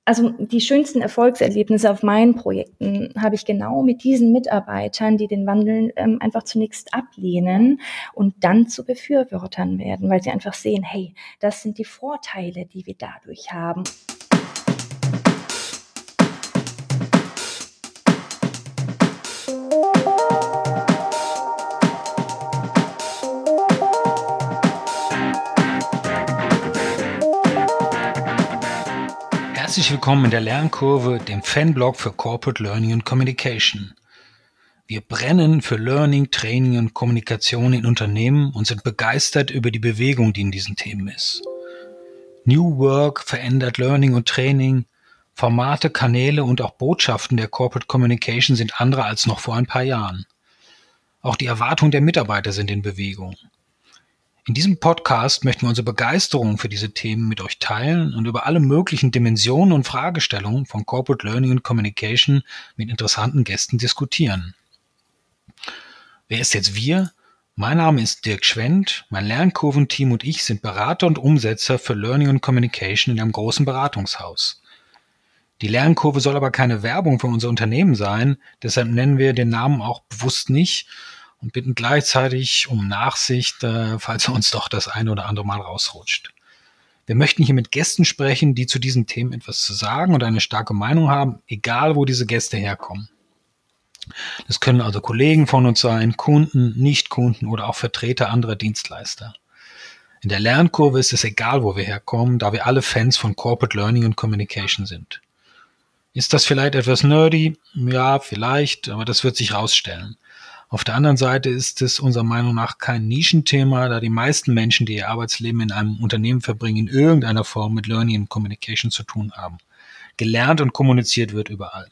Also die schönsten Erfolgserlebnisse auf meinen Projekten habe ich genau mit diesen Mitarbeitern, die den Wandel einfach zunächst ablehnen und dann zu Befürwortern werden, weil sie einfach sehen, hey, das sind die Vorteile, die wir dadurch haben. Herzlich willkommen in der Lernkurve, dem Fanblog für Corporate Learning and Communication. Wir brennen für Learning, Training und Kommunikation in Unternehmen und sind begeistert über die Bewegung, die in diesen Themen ist. New Work verändert Learning und Training. Formate, Kanäle und auch Botschaften der Corporate Communication sind andere als noch vor ein paar Jahren. Auch die Erwartungen der Mitarbeiter sind in Bewegung. In diesem Podcast möchten wir unsere Begeisterung für diese Themen mit euch teilen und über alle möglichen Dimensionen und Fragestellungen von Corporate Learning und Communication mit interessanten Gästen diskutieren. Wer ist jetzt wir? Mein Name ist Dirk Schwendt, mein Lernkurventeam und ich sind Berater und Umsetzer für Learning und Communication in einem großen Beratungshaus. Die Lernkurve soll aber keine Werbung für unser Unternehmen sein, deshalb nennen wir den Namen auch bewusst nicht und bitten gleichzeitig um Nachsicht, falls er uns doch das eine oder andere Mal rausrutscht. Wir möchten hier mit Gästen sprechen, die zu diesen Themen etwas zu sagen und eine starke Meinung haben, egal wo diese Gäste herkommen. Das können also Kollegen von uns sein, Kunden, Nichtkunden oder auch Vertreter anderer Dienstleister. In der Lernkurve ist es egal, wo wir herkommen, da wir alle Fans von Corporate Learning und Communication sind. Ist das vielleicht etwas nerdy? Ja, vielleicht, aber das wird sich rausstellen. Auf der anderen Seite ist es unserer Meinung nach kein Nischenthema, da die meisten Menschen, die ihr Arbeitsleben in einem Unternehmen verbringen, in irgendeiner Form mit Learning und Communication zu tun haben. Gelernt und kommuniziert wird überall.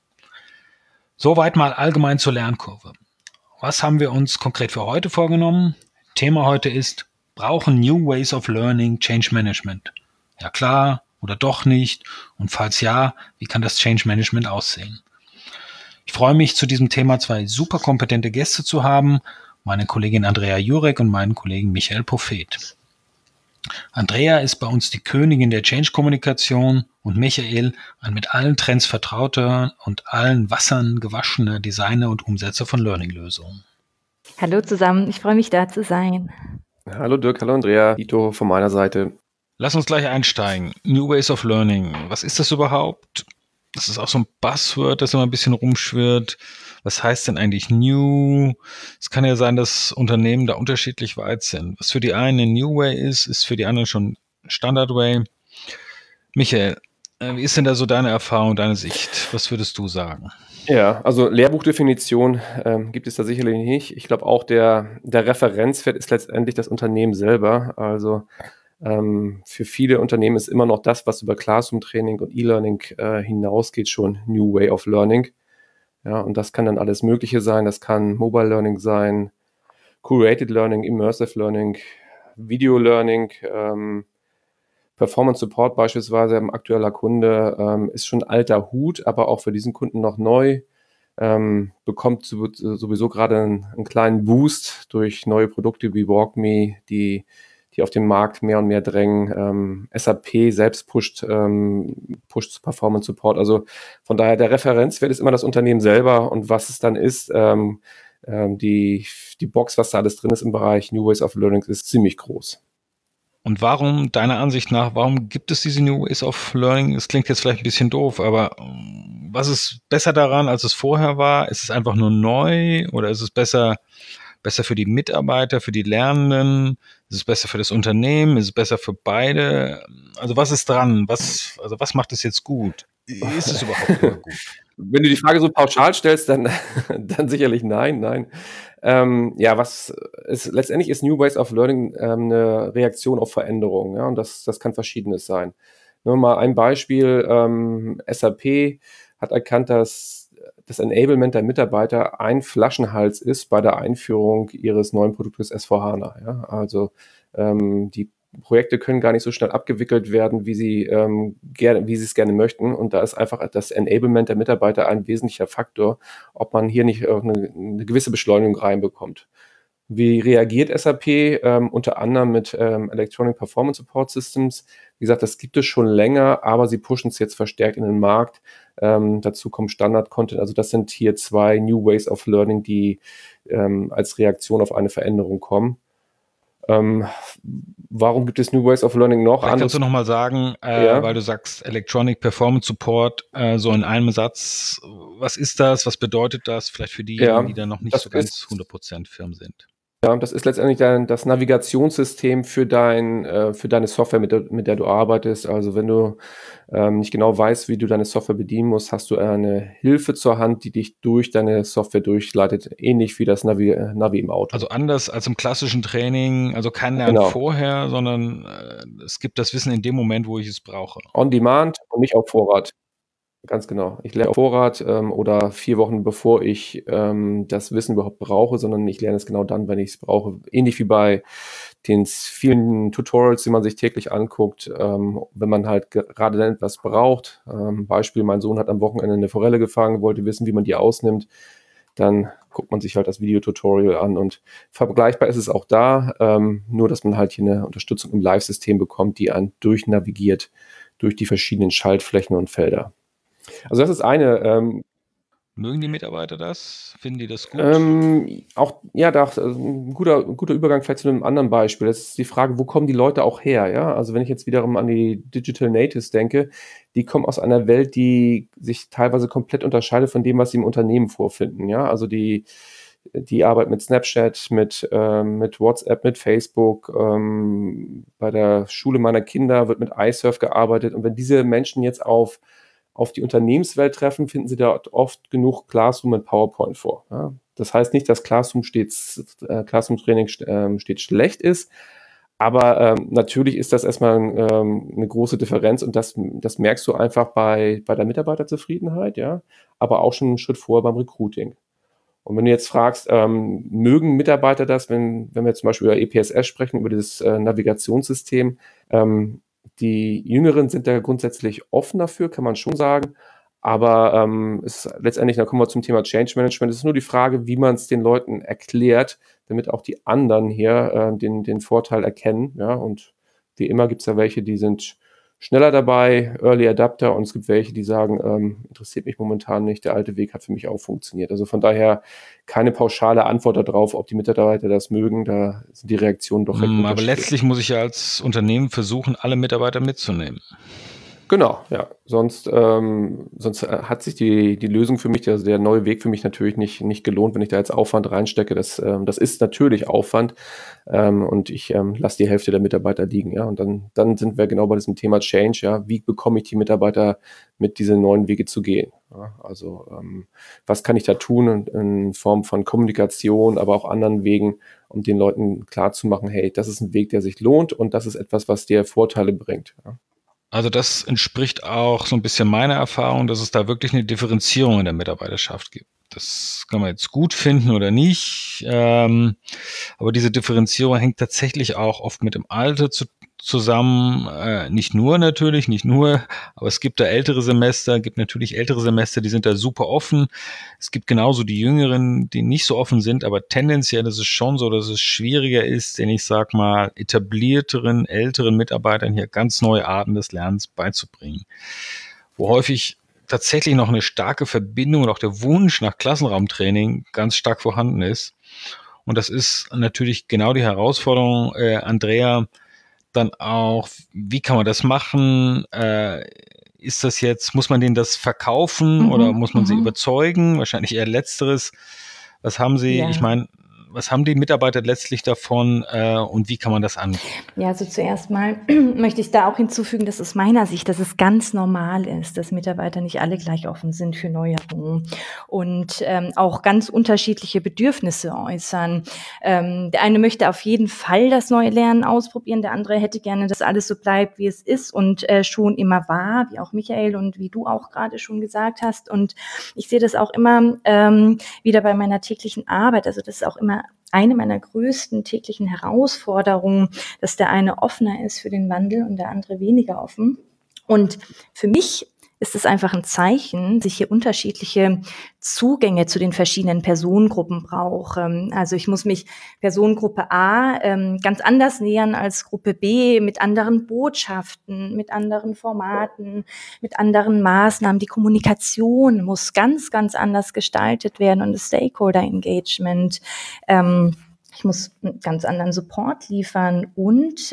Soweit mal allgemein zur Lernkurve. Was haben wir uns konkret für heute vorgenommen? Thema heute ist, brauchen New Ways of Learning Change Management? Ja klar oder doch nicht? Und falls ja, wie kann das Change Management aussehen? Ich freue mich, zu diesem Thema zwei super kompetente Gäste zu haben, meine Kollegin Andrea Jurek und meinen Kollegen Michael Prophet. Andrea ist bei uns die Königin der Change-Kommunikation und Michael ein mit allen Trends vertrauter und allen Wassern gewaschener Designer und Umsetzer von Learning-Lösungen. Hallo zusammen, ich freue mich da zu sein. Hallo Dirk, hallo Andrea, Dito von meiner Seite. Lass uns gleich einsteigen. New Ways of Learning, was ist das überhaupt? Das ist auch so ein Buzzword, das immer ein bisschen rumschwirrt. Was heißt denn eigentlich New? Es kann ja sein, dass Unternehmen da unterschiedlich weit sind. Was für die einen ein New Way ist für die anderen schon Standard Way. Michael, wie ist denn da so deine Erfahrung, deine Sicht? Was würdest du sagen? Ja, also Lehrbuchdefinition gibt es da sicherlich nicht. Ich glaube auch der Referenzwert ist letztendlich das Unternehmen selber. Also für viele Unternehmen ist immer noch das, was über Classroom-Training und E-Learning hinausgeht, schon New Way of Learning. Ja, und das kann dann alles Mögliche sein. Das kann Mobile Learning sein, Curated Learning, Immersive Learning, Video Learning, Performance Support beispielsweise, ein aktueller Kunde, ist schon alter Hut, aber auch für diesen Kunden noch neu, bekommt sowieso gerade einen kleinen Boost durch neue Produkte wie WalkMe, die auf den Markt mehr und mehr drängen. SAP selbst pusht Performance Support. Also von daher, der Referenzwert ist immer das Unternehmen selber und was es dann ist, die Box, was da alles drin ist im Bereich New Ways of Learning, ist ziemlich groß. Und warum, deiner Ansicht nach, warum gibt es diese New Ways of Learning? Es klingt jetzt vielleicht ein bisschen doof, aber was ist besser daran, als es vorher war? Ist es einfach nur neu oder ist es besser für die Mitarbeiter, für die Lernenden? Ist es besser für das Unternehmen? Ist es besser für beide? Also was ist dran? Was macht es jetzt gut? Ist es überhaupt immer gut? Wenn du die Frage so pauschal stellst, dann sicherlich nein. Letztendlich ist New Ways of Learning eine Reaktion auf Veränderungen, ja, und das kann Verschiedenes sein. Nur mal ein Beispiel, SAP hat erkannt, dass das Enablement der Mitarbeiter ein Flaschenhals ist bei der Einführung ihres neuen Produktes S/4HANA. Ja? Also die Projekte können gar nicht so schnell abgewickelt werden, wie sie es gerne möchten. Und da ist einfach das Enablement der Mitarbeiter ein wesentlicher Faktor, ob man hier nicht eine gewisse Beschleunigung reinbekommt. Wie reagiert SAP? Unter anderem mit Electronic Performance Support Systems. Wie gesagt, das gibt es schon länger, aber sie pushen es jetzt verstärkt in den Markt. Dazu kommt Standard-Content. Also das sind hier 2 New Ways of Learning, die als Reaktion auf eine Veränderung kommen. Warum gibt es New Ways of Learning noch? Vielleicht kannst du nochmal sagen, Ja. weil du sagst Electronic Performance Support, so in einem Satz, was ist das, was bedeutet das, vielleicht für diejenigen, die da noch nicht so ganz 100% firm sind? Ja, das ist letztendlich das Navigationssystem für deine Software, mit der du arbeitest. Also wenn du nicht genau weißt, wie du deine Software bedienen musst, hast du eine Hilfe zur Hand, die dich durch deine Software durchleitet, ähnlich wie das Navi im Auto. Also anders als im klassischen Training, also kein Lernen vorher, sondern es gibt das Wissen in dem Moment, wo ich es brauche. On Demand und nicht auf Vorrat. Ganz genau. Ich lerne auf Vorrat oder 4 Wochen, bevor ich das Wissen überhaupt brauche, sondern ich lerne es genau dann, wenn ich es brauche. Ähnlich wie bei den vielen Tutorials, die man sich täglich anguckt, wenn man halt gerade dann etwas braucht. Beispiel, mein Sohn hat am Wochenende eine Forelle gefangen, wollte wissen, wie man die ausnimmt. Dann guckt man sich halt das Videotutorial an und vergleichbar ist es auch da, nur dass man halt hier eine Unterstützung im Live-System bekommt, die einen durchnavigiert durch die verschiedenen Schaltflächen und Felder. Also das ist eine. Mögen die Mitarbeiter das? Finden die das gut? Auch, ja, ein guter Übergang vielleicht zu einem anderen Beispiel. Das ist die Frage, wo kommen die Leute auch her? Ja, also wenn ich jetzt wiederum an die Digital Natives denke, die kommen aus einer Welt, die sich teilweise komplett unterscheidet von dem, was sie im Unternehmen vorfinden. Ja, also die Arbeit mit Snapchat, mit WhatsApp, mit Facebook. Bei der Schule meiner Kinder wird mit iSurf gearbeitet. Und wenn diese Menschen jetzt auf die Unternehmenswelt treffen, finden sie dort oft genug Classroom und PowerPoint vor. Ja? Das heißt nicht, dass Classroom-Training stets schlecht ist, aber natürlich ist das erstmal eine große Differenz und das merkst du einfach bei der Mitarbeiterzufriedenheit, ja, aber auch schon einen Schritt vorher beim Recruiting. Und wenn du jetzt fragst, mögen Mitarbeiter das, wenn wir zum Beispiel über EPSS sprechen, über dieses Navigationssystem, die Jüngeren sind da grundsätzlich offen dafür, kann man schon sagen. Aber letztendlich, dann kommen wir zum Thema Change Management. Es ist nur die Frage, wie man es den Leuten erklärt, damit auch die anderen hier den Vorteil erkennen. Ja? Und wie immer gibt es da welche, die sind schneller dabei, Early Adapter, und es gibt welche, die sagen, interessiert mich momentan nicht, der alte Weg hat für mich auch funktioniert. Also von daher keine pauschale Antwort darauf, ob die Mitarbeiter das mögen, da sind die Reaktionen doch recht unterschiedlich. Aber letztlich muss ich ja als Unternehmen versuchen, alle Mitarbeiter mitzunehmen. Genau, ja. Sonst hat sich die Lösung für mich, also der neue Weg für mich natürlich nicht gelohnt, wenn ich da jetzt Aufwand reinstecke. Das ist natürlich Aufwand und ich lasse die Hälfte der Mitarbeiter liegen. Ja, und dann sind wir genau bei diesem Thema Change. Ja, wie bekomme ich die Mitarbeiter mit, diese neuen Wege zu gehen? Ja, also was kann ich da tun in Form von Kommunikation, aber auch anderen Wegen, um den Leuten klarzumachen, hey, das ist ein Weg, der sich lohnt und das ist etwas, was dir Vorteile bringt. Ja. Also das entspricht auch so ein bisschen meiner Erfahrung, dass es da wirklich eine Differenzierung in der Mitarbeiterschaft gibt. Das kann man jetzt gut finden oder nicht, aber diese Differenzierung hängt tatsächlich auch oft mit dem Alter zusammen, nicht nur, aber es gibt da gibt natürlich ältere Semester, die sind da super offen. Es gibt genauso die Jüngeren, die nicht so offen sind, aber tendenziell ist es schon so, dass es schwieriger ist, den, ich sag mal, etablierteren, älteren Mitarbeitern hier ganz neue Arten des Lernens beizubringen. Wo häufig tatsächlich noch eine starke Verbindung und auch der Wunsch nach Klassenraumtraining ganz stark vorhanden ist. Und das ist natürlich genau die Herausforderung, Andrea, dann auch, wie kann man das machen? Ist das jetzt, muss man denen das verkaufen oder muss man sie überzeugen? Wahrscheinlich eher Letzteres. Was haben Sie, ich meine, was haben die Mitarbeiter letztlich davon und wie kann man das angehen? Ja, also zuerst mal möchte ich da auch hinzufügen, dass aus meiner Sicht, dass es ganz normal ist, dass Mitarbeiter nicht alle gleich offen sind für Neuerungen und auch ganz unterschiedliche Bedürfnisse äußern. Der eine möchte auf jeden Fall das neue Lernen ausprobieren, der andere hätte gerne, dass alles so bleibt, wie es ist und schon immer war, wie auch Michael und wie du auch gerade schon gesagt hast. Und ich sehe das auch immer wieder bei meiner täglichen Arbeit. Also das ist auch immer eine meiner größten täglichen Herausforderungen, dass der eine offener ist für den Wandel und der andere weniger offen. Und für mich ist es einfach ein Zeichen, dass ich hier unterschiedliche Zugänge zu den verschiedenen Personengruppen brauche. Also ich muss mich Personengruppe A ganz anders nähern als Gruppe B, mit anderen Botschaften, mit anderen Formaten, mit anderen Maßnahmen. Die Kommunikation muss ganz, ganz anders gestaltet werden und das Stakeholder-Engagement. Ich muss einen ganz anderen Support liefern und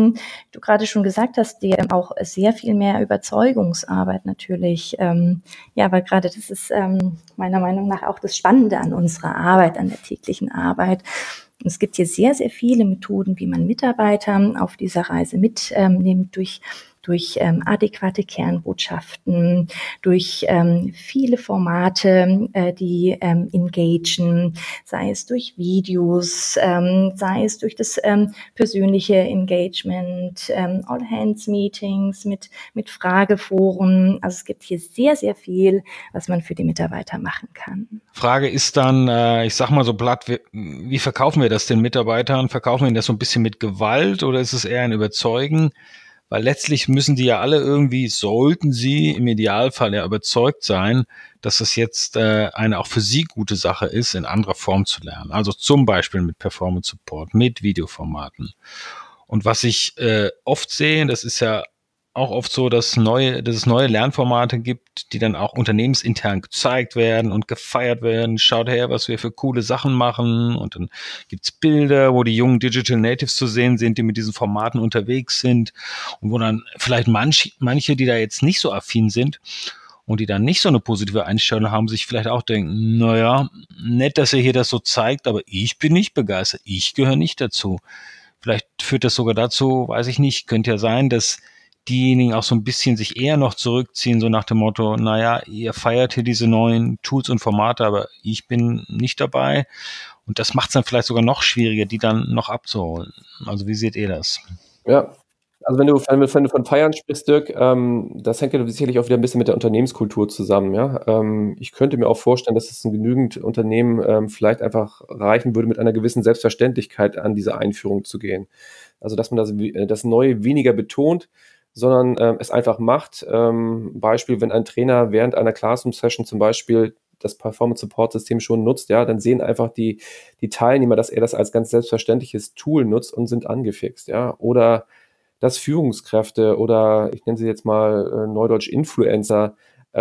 du gerade schon gesagt hast, dir auch sehr viel mehr Überzeugungsarbeit natürlich. Ja, weil gerade das ist meiner Meinung nach auch das Spannende an unserer Arbeit, an der täglichen Arbeit. Und es gibt hier sehr, sehr viele Methoden, wie man Mitarbeiter auf dieser Reise mitnimmt, durch adäquate Kernbotschaften, durch viele Formate, die engagen, sei es durch Videos, sei es durch das persönliche Engagement, All-Hands-Meetings mit Frageforen. Also es gibt hier sehr, sehr viel, was man für die Mitarbeiter machen kann. Frage ist dann, ich sag mal so platt, wie verkaufen wir das den Mitarbeitern? Verkaufen wir das so ein bisschen mit Gewalt oder ist es eher ein Überzeugen? Weil letztlich müssen die ja alle irgendwie, sollten sie im Idealfall ja überzeugt sein, dass das jetzt eine auch für sie gute Sache ist, in anderer Form zu lernen. Also zum Beispiel mit Performance Support, mit Videoformaten. Und was ich oft sehe, das ist ja auch oft so, dass es neue Lernformate gibt, die dann auch unternehmensintern gezeigt werden und gefeiert werden. Schaut her, was wir für coole Sachen machen. Und dann gibt's Bilder, wo die jungen Digital Natives zu sehen sind, die mit diesen Formaten unterwegs sind und wo dann vielleicht manche, die da jetzt nicht so affin sind und die dann nicht so eine positive Einstellung haben, sich vielleicht auch denken, naja, nett, dass ihr hier das so zeigt, aber ich bin nicht begeistert. Ich gehöre nicht dazu. Vielleicht führt das sogar dazu, weiß ich nicht, könnte ja sein, dass diejenigen auch so ein bisschen sich eher noch zurückziehen, so nach dem Motto, naja, ihr feiert hier diese neuen Tools und Formate, aber ich bin nicht dabei. Und das macht es dann vielleicht sogar noch schwieriger, die dann noch abzuholen. Also wie seht ihr das? Ja, also wenn du von Feiern sprichst, Dirk, das hängt ja sicherlich auch wieder ein bisschen mit der Unternehmenskultur zusammen, ja. Ich könnte mir auch vorstellen, dass es in genügend Unternehmen vielleicht einfach reichen würde, mit einer gewissen Selbstverständlichkeit an diese Einführung zu gehen. Also dass man das Neue weniger betont, sondern es einfach macht. Beispiel, wenn ein Trainer während einer Classroom-Session zum Beispiel das Performance-Support-System schon nutzt, ja, dann sehen einfach die Teilnehmer, dass er das als ganz selbstverständliches Tool nutzt und sind angefixt, ja. Oder dass Führungskräfte oder ich nenne sie jetzt mal neudeutsch Influencer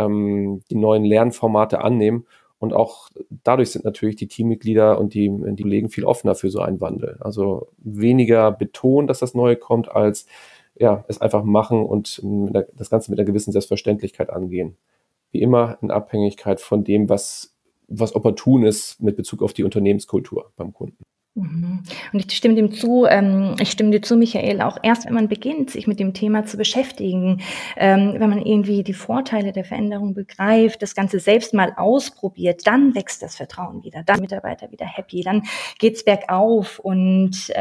die neuen Lernformate annehmen und auch dadurch sind natürlich die Teammitglieder und die Kollegen viel offener für so einen Wandel. Also weniger betonen, dass das Neue kommt, als ja, es einfach machen und das Ganze mit einer gewissen Selbstverständlichkeit angehen. Wie immer in Abhängigkeit von dem, was opportun ist mit Bezug auf die Unternehmenskultur beim Kunden. Und ich stimme dir zu, Michael, auch erst, wenn man beginnt, sich mit dem Thema zu beschäftigen, wenn man irgendwie die Vorteile der Veränderung begreift, das Ganze selbst mal ausprobiert, dann wächst das Vertrauen wieder, dann sind Mitarbeiter wieder happy, dann geht's bergauf und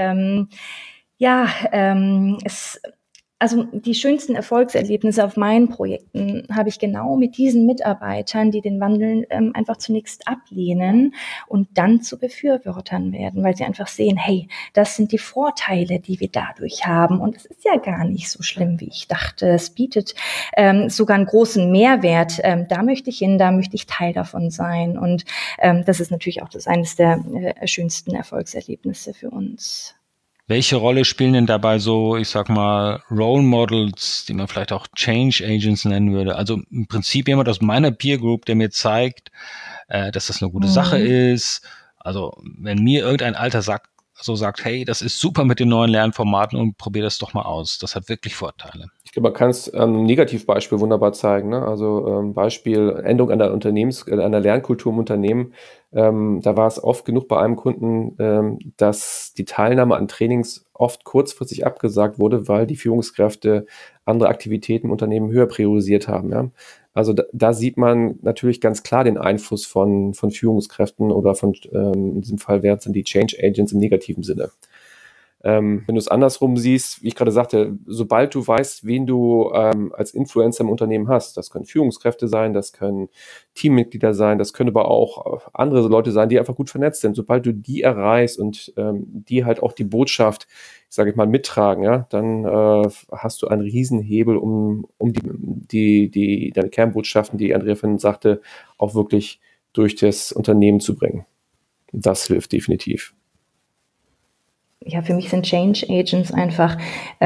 also die schönsten Erfolgserlebnisse auf meinen Projekten habe ich genau mit diesen Mitarbeitern, die den Wandel einfach zunächst ablehnen und dann zu Befürwortern werden, weil sie einfach sehen, hey, das sind die Vorteile, die wir dadurch haben und es ist ja gar nicht so schlimm, wie ich dachte. Es bietet sogar einen großen Mehrwert. Da möchte ich hin, da möchte ich Teil davon sein und das ist natürlich auch eines der schönsten Erfolgserlebnisse für uns. Welche Rolle spielen denn dabei so, ich sag mal, Role Models, die man vielleicht auch Change Agents nennen würde? Also im Prinzip jemand aus meiner Peer Group, der mir zeigt, dass das eine gute Sache ist. Also wenn mir irgendein Alter sagt, hey, das ist super mit den neuen Lernformaten und probier das doch mal aus. Das hat wirklich Vorteile. Ich glaube, man kann es ein Negativbeispiel wunderbar zeigen. Ne? Also Beispiel Änderung einer Lernkultur im Unternehmen. Da war es oft genug bei einem Kunden, dass die Teilnahme an Trainings oft kurzfristig abgesagt wurde, weil die Führungskräfte andere Aktivitäten im Unternehmen höher priorisiert haben. Ja? Also da sieht man natürlich ganz klar den Einfluss von Führungskräften oder in diesem Fall wären es dann die Change Agents im negativen Sinne. Wenn du es andersrum siehst, wie ich gerade sagte, sobald du weißt, wen du als Influencer im Unternehmen hast, das können Führungskräfte sein, das können Teammitglieder sein, das können aber auch andere Leute sein, die einfach gut vernetzt sind. Sobald du die erreichst und die halt auch die Botschaft, sage ich mal, mittragen, ja, dann hast du einen Riesenhebel, um deine Kernbotschaften, die Andrea vorhin sagte, auch wirklich durch das Unternehmen zu bringen. Das hilft definitiv. Ja, für mich sind Change Agents einfach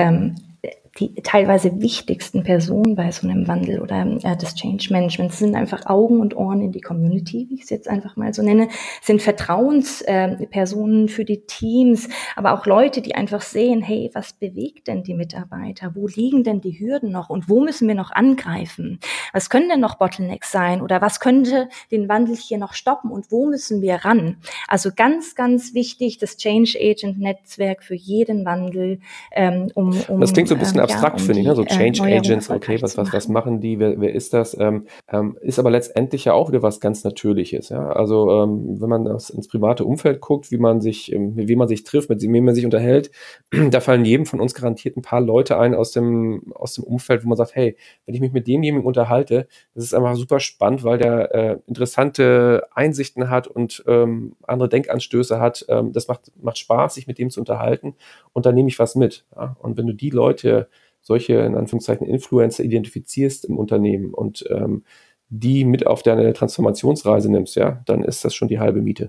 die teilweise wichtigsten Personen bei so einem Wandel oder des Change Managements sind einfach Augen und Ohren in die Community, wie ich es jetzt einfach mal so nenne, sind Vertrauenspersonen für die Teams, aber auch Leute, die einfach sehen, hey, was bewegt denn die Mitarbeiter? Wo liegen denn die Hürden noch und wo müssen wir noch angreifen? Was können denn noch Bottlenecks sein oder was könnte den Wandel hier noch stoppen und wo müssen wir ran? Also ganz, ganz wichtig, das Change Agent Netzwerk für jeden Wandel, Das klingt so ein bisschen abstrakt, finde ich, ne? So Change Agents, okay, erfolgreich zu was machen die, wer ist das? Ist aber letztendlich ja auch wieder was ganz Natürliches, ja. Also wenn man ins private Umfeld guckt, mit wem man sich trifft, mit wem man sich unterhält, da fallen jedem von uns garantiert ein paar Leute ein aus dem Umfeld, wo man sagt, hey, wenn ich mich mit demjenigen unterhalte, das ist einfach super spannend, weil der interessante Einsichten hat und andere Denkanstöße hat. Das macht Spaß, sich mit dem zu unterhalten und da nehme ich was mit. Ja? Und wenn du die Leute, solche in Anführungszeichen Influencer identifizierst im Unternehmen und die mit auf deine Transformationsreise nimmst, ja, dann ist das schon die halbe Miete.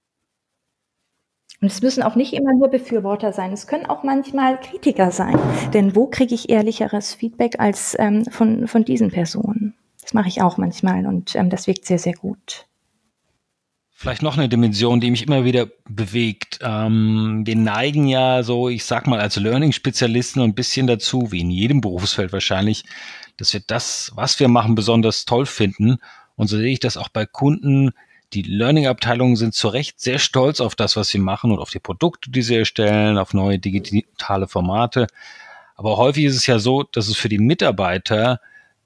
Und es müssen auch nicht immer nur Befürworter sein, es können auch manchmal Kritiker sein. Denn wo kriege ich ehrlicheres Feedback als von diesen Personen? Das mache ich auch manchmal und das wirkt sehr, sehr gut. Vielleicht noch eine Dimension, die mich immer wieder bewegt. Wir neigen ja so, ich sag mal, als Learning-Spezialisten ein bisschen dazu, wie in jedem Berufsfeld wahrscheinlich, dass wir das, was wir machen, besonders toll finden. Und so sehe ich das auch bei Kunden. Die Learning-Abteilungen sind zu Recht sehr stolz auf das, was sie machen und auf die Produkte, die sie erstellen, auf neue digitale Formate. Aber häufig ist es ja so, dass es für die Mitarbeiter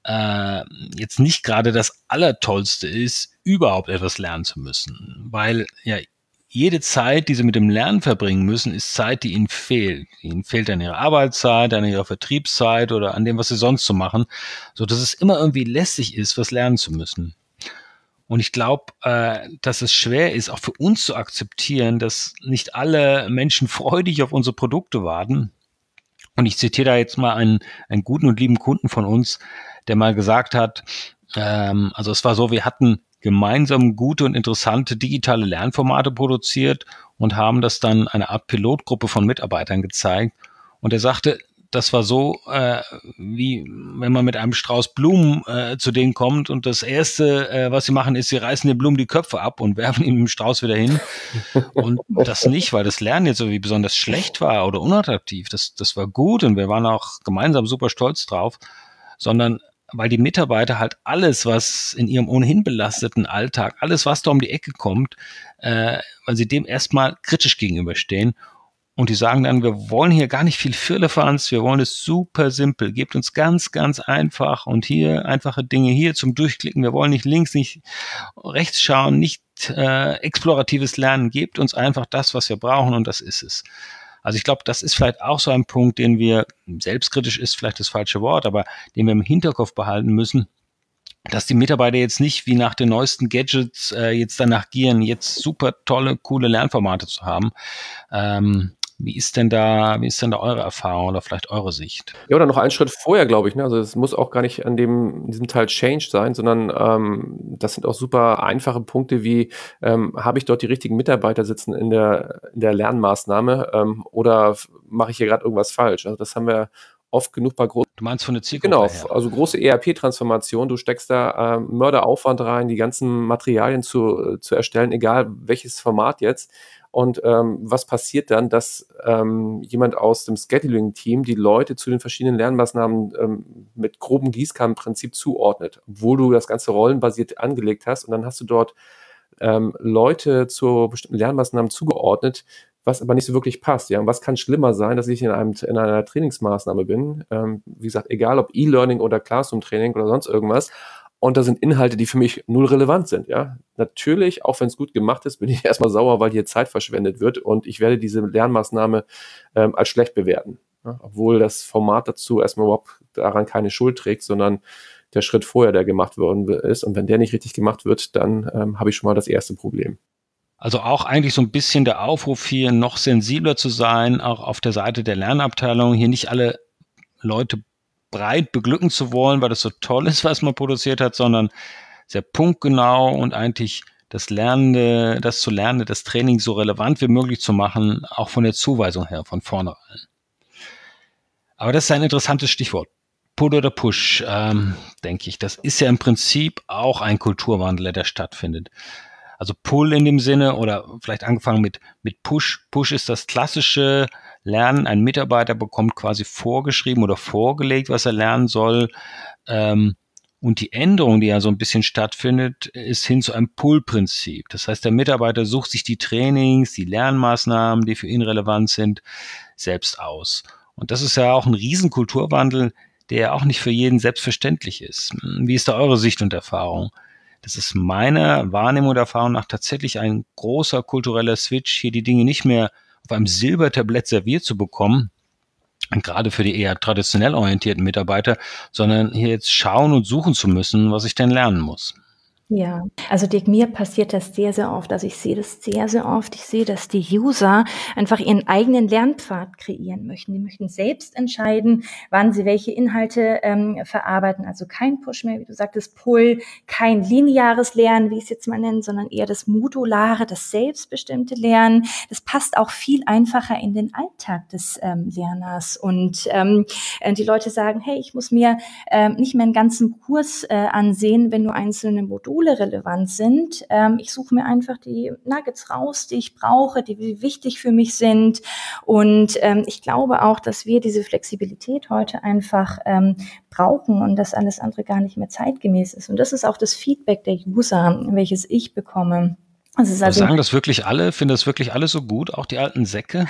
jetzt nicht gerade das Allertollste ist, überhaupt etwas lernen zu müssen. Weil ja jede Zeit, die sie mit dem Lernen verbringen müssen, ist Zeit, die ihnen fehlt. Ihnen fehlt an ihrer Arbeitszeit, an ihrer Vertriebszeit oder an dem, was sie sonst so machen, so dass es immer irgendwie lästig ist, was lernen zu müssen. Und ich glaube, dass es schwer ist, auch für uns zu akzeptieren, dass nicht alle Menschen freudig auf unsere Produkte warten. Und ich zitiere da jetzt mal einen guten und lieben Kunden von uns, der mal gesagt hat, also es war so, wir hatten gemeinsam gute und interessante digitale Lernformate produziert und haben das dann einer Art Pilotgruppe von Mitarbeitern gezeigt. Und er sagte, das war so, wie wenn man mit einem Strauß Blumen zu denen kommt und das Erste, was sie machen, ist, sie reißen den Blumen die Köpfe ab und werfen ihm den Strauß wieder hin. Und das nicht, weil das Lernen jetzt irgendwie besonders schlecht war oder unattraktiv. Das war gut und wir waren auch gemeinsam super stolz drauf, sondern weil die Mitarbeiter halt alles, was in ihrem ohnehin belasteten Alltag, alles, was da um die Ecke kommt, weil sie dem erstmal kritisch gegenüberstehen. Und die sagen dann, wir wollen hier gar nicht viel Firlefanz, wir wollen es super simpel, gebt uns ganz, ganz einfach und hier einfache Dinge hier zum Durchklicken, wir wollen nicht links, nicht rechts schauen, nicht exploratives Lernen, gebt uns einfach das, was wir brauchen und das ist es. Also ich glaube, das ist vielleicht auch so ein Punkt, den wir, selbstkritisch ist vielleicht das falsche Wort, aber den wir im Hinterkopf behalten müssen, dass die Mitarbeiter jetzt nicht wie nach den neuesten Gadgets jetzt danach gieren, jetzt super tolle, coole Lernformate zu haben. Wie ist denn da eure Erfahrung oder vielleicht eure Sicht? Ja, oder noch einen Schritt vorher, glaube ich, ne? Also es muss auch gar nicht in diesem Teil Change sein, sondern das sind auch super einfache Punkte wie, habe ich dort die richtigen Mitarbeiter sitzen in der Lernmaßnahme oder mache ich hier gerade irgendwas falsch? Also das haben wir oft genug bei großen. Du meinst von der Zielgruppe Genau, her? also große ERP-Transformation, du steckst da Mörderaufwand rein, die ganzen Materialien zu erstellen, egal welches Format jetzt. Und was passiert dann, dass jemand aus dem Scheduling-Team die Leute zu den verschiedenen Lernmaßnahmen mit grobem Gießkannenprinzip zuordnet, obwohl du das Ganze rollenbasiert angelegt hast und dann hast du dort Leute zu bestimmten Lernmaßnahmen zugeordnet, was aber nicht so wirklich passt. Ja? Und was kann schlimmer sein, dass ich in einer Trainingsmaßnahme bin, wie gesagt, egal ob E-Learning oder Classroom-Training oder sonst irgendwas, und da sind Inhalte, die für mich null relevant sind. Ja, natürlich, auch wenn es gut gemacht ist, bin ich erstmal sauer, weil hier Zeit verschwendet wird und ich werde diese Lernmaßnahme als schlecht bewerten. Ja, obwohl das Format dazu erstmal überhaupt daran keine Schuld trägt, sondern der Schritt vorher, der gemacht worden ist. Und wenn der nicht richtig gemacht wird, dann habe ich schon mal das erste Problem. Also auch eigentlich so ein bisschen der Aufruf hier, noch sensibler zu sein, auch auf der Seite der Lernabteilung, hier nicht alle Leute breit beglücken zu wollen, weil das so toll ist, was man produziert hat, sondern sehr punktgenau und eigentlich das Training so relevant wie möglich zu machen, auch von der Zuweisung her, von vornherein. Aber das ist ein interessantes Stichwort. Pull oder Push, denke ich. Das ist ja im Prinzip auch ein Kulturwandel, der stattfindet. Also Pull in dem Sinne oder vielleicht angefangen mit Push. Push ist das klassische Lernen. Ein Mitarbeiter bekommt quasi vorgeschrieben oder vorgelegt, was er lernen soll. Und die Änderung, die ja so ein bisschen stattfindet, ist hin zu einem Pull-Prinzip. Das heißt, der Mitarbeiter sucht sich die Trainings, die Lernmaßnahmen, die für ihn relevant sind, selbst aus. Und das ist ja auch ein Riesenkulturwandel, der ja auch nicht für jeden selbstverständlich ist. Wie ist da eure Sicht und Erfahrung? Das ist meiner Wahrnehmung und Erfahrung nach tatsächlich ein großer kultureller Switch, hier die Dinge nicht mehr auf einem Silbertablett serviert zu bekommen, und gerade für die eher traditionell orientierten Mitarbeiter, sondern hier jetzt schauen und suchen zu müssen, was ich denn lernen muss. Ja, also Dirk, mir passiert das sehr, sehr oft. Also ich sehe das sehr, sehr oft. Ich sehe, dass die User einfach ihren eigenen Lernpfad kreieren möchten. Die möchten selbst entscheiden, wann sie welche Inhalte verarbeiten. Also kein Push mehr, wie du sagtest, Pull, kein lineares Lernen, wie ich es jetzt mal nenne, sondern eher das modulare, das selbstbestimmte Lernen. Das passt auch viel einfacher in den Alltag des Lerners. Und die Leute sagen, hey, ich muss mir nicht mehr einen ganzen Kurs ansehen, wenn nur einzelne Module relevant sind. Ich suche mir einfach die Nuggets raus, die ich brauche, die wichtig für mich sind. Und ich glaube auch, dass wir diese Flexibilität heute einfach brauchen und dass alles andere gar nicht mehr zeitgemäß ist. Und das ist auch das Feedback der User, welches ich bekomme. Sagen das wirklich alle? Finden das wirklich alle so gut? Auch die alten Säcke?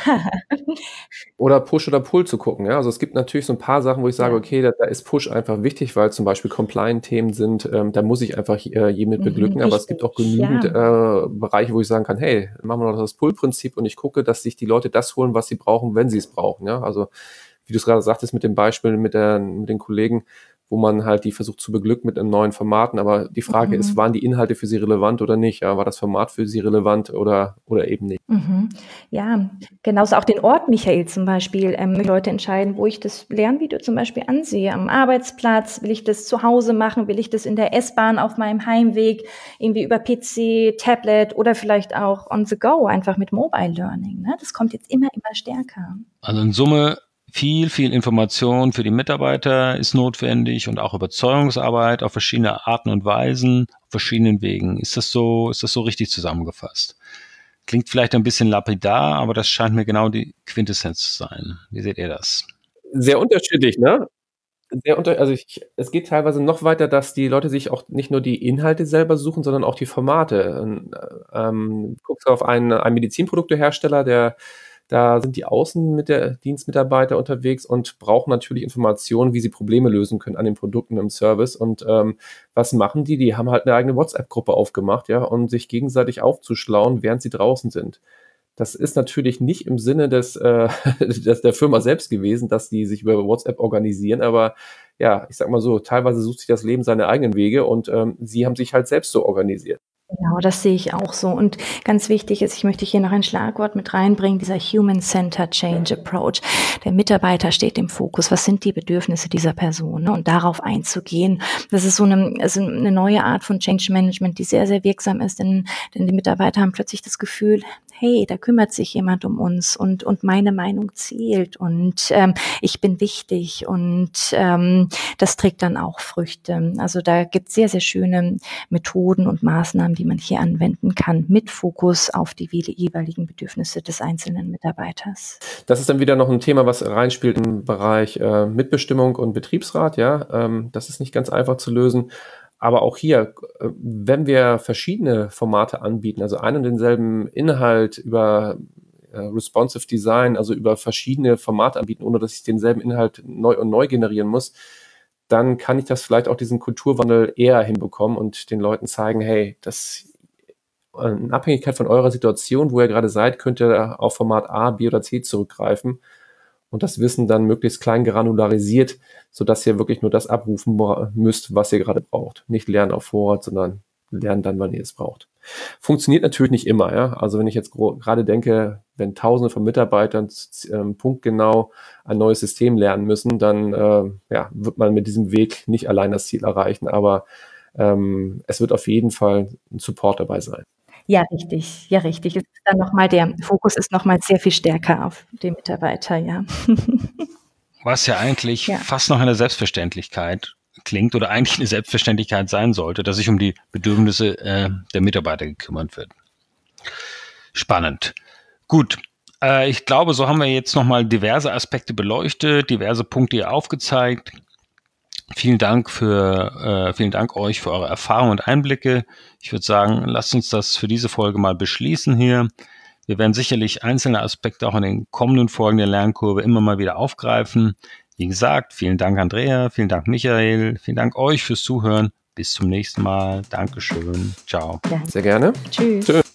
Oder Push oder Pull zu gucken. Ja? Also es gibt natürlich so ein paar Sachen, wo ich sage, okay, da ist Push einfach wichtig, weil zum Beispiel Compliant-Themen sind, da muss ich einfach jeden mit beglücken, aber es gibt auch genügend Bereiche, wo ich sagen kann, hey, machen wir noch das Pull-Prinzip und ich gucke, dass sich die Leute das holen, was sie brauchen, wenn sie es brauchen. Ja? Also wie du es gerade sagtest mit dem Beispiel mit den Kollegen, wo man halt die versucht zu beglücken mit einem neuen Formaten. Aber die Frage ist, waren die Inhalte für sie relevant oder nicht? Ja, war das Format für sie relevant oder eben nicht? Ja, genauso auch den Ort, Michael, zum Beispiel. Leute entscheiden, wo ich das Lernvideo zum Beispiel ansehe. Am Arbeitsplatz, will ich das zu Hause machen? Will ich das in der S-Bahn auf meinem Heimweg, irgendwie über PC, Tablet oder vielleicht auch on the go, einfach mit Mobile Learning. Ne? Das kommt jetzt immer stärker. Also in Summe viel Information für die Mitarbeiter ist notwendig und auch Überzeugungsarbeit auf verschiedene Arten und Weisen, auf verschiedenen Wegen. Ist das so richtig zusammengefasst? Klingt vielleicht ein bisschen lapidar, aber das scheint mir genau die Quintessenz zu sein. Wie seht ihr das? Sehr unterschiedlich, ne? Es geht teilweise noch weiter, dass die Leute sich auch nicht nur die Inhalte selber suchen, sondern auch die Formate. Guckst du auf einen Medizinproduktehersteller, da sind die Außendienstmitarbeiter unterwegs und brauchen natürlich Informationen, wie sie Probleme lösen können an den Produkten im Service. Und was machen die? Die haben halt eine eigene WhatsApp-Gruppe aufgemacht, ja, um sich gegenseitig aufzuschlauen, während sie draußen sind. Das ist natürlich nicht im Sinne der Firma selbst gewesen, dass die sich über WhatsApp organisieren, aber ja, ich sag mal so, teilweise sucht sich das Leben seine eigenen Wege und sie haben sich halt selbst so organisiert. Genau, das sehe ich auch so. Und ganz wichtig ist, ich möchte hier noch ein Schlagwort mit reinbringen, dieser Human-Centered Change Approach. Der Mitarbeiter steht im Fokus. Was sind die Bedürfnisse dieser Person? Ne? Und darauf einzugehen. Das ist so eine neue Art von Change Management, die sehr, sehr wirksam ist, denn die Mitarbeiter haben plötzlich das Gefühl, hey, da kümmert sich jemand um uns und meine Meinung zählt und ich bin wichtig und das trägt dann auch Früchte. Also da gibt es sehr, sehr schöne Methoden und Maßnahmen, die man hier anwenden kann, mit Fokus auf die jeweiligen Bedürfnisse des einzelnen Mitarbeiters. Das ist dann wieder noch ein Thema, was reinspielt im Bereich Mitbestimmung und Betriebsrat. Ja, das ist nicht ganz einfach zu lösen. Aber auch hier, wenn wir verschiedene Formate anbieten, also einen und denselben Inhalt über Responsive Design, also über verschiedene Formate anbieten, ohne dass ich denselben Inhalt neu generieren muss, dann kann ich das vielleicht auch diesen Kulturwandel eher hinbekommen und den Leuten zeigen, hey, das in Abhängigkeit von eurer Situation, wo ihr gerade seid, könnt ihr auf Format A, B oder C zurückgreifen und das Wissen dann möglichst klein granularisiert, sodass ihr wirklich nur das abrufen müsst, was ihr gerade braucht. Nicht lernen auf Vorrat, sondern lernen dann, wann ihr es braucht. Funktioniert natürlich nicht immer. Ja? Also wenn ich jetzt gerade denke, wenn Tausende von Mitarbeitern punktgenau ein neues System lernen müssen, dann wird man mit diesem Weg nicht allein das Ziel erreichen. Aber es wird auf jeden Fall ein Support dabei sein. Ja, richtig. Ja, richtig. Es ist dann noch mal der Fokus ist noch mal sehr viel stärker auf den Mitarbeiter, ja. Was ja eigentlich fast noch eine Selbstverständlichkeit klingt oder eigentlich eine Selbstverständlichkeit sein sollte, dass sich um die Bedürfnisse der Mitarbeiter gekümmert wird. Spannend. Gut. Ich glaube, so haben wir jetzt nochmal diverse Aspekte beleuchtet, diverse Punkte hier aufgezeigt. Vielen Dank euch für eure Erfahrungen und Einblicke. Ich würde sagen, lasst uns das für diese Folge mal beschließen hier. Wir werden sicherlich einzelne Aspekte auch in den kommenden Folgen der Lernkurve immer mal wieder aufgreifen. Wie gesagt, vielen Dank Andrea, vielen Dank Michael, vielen Dank euch fürs Zuhören. Bis zum nächsten Mal. Dankeschön. Ciao. Sehr gerne. Tschüss.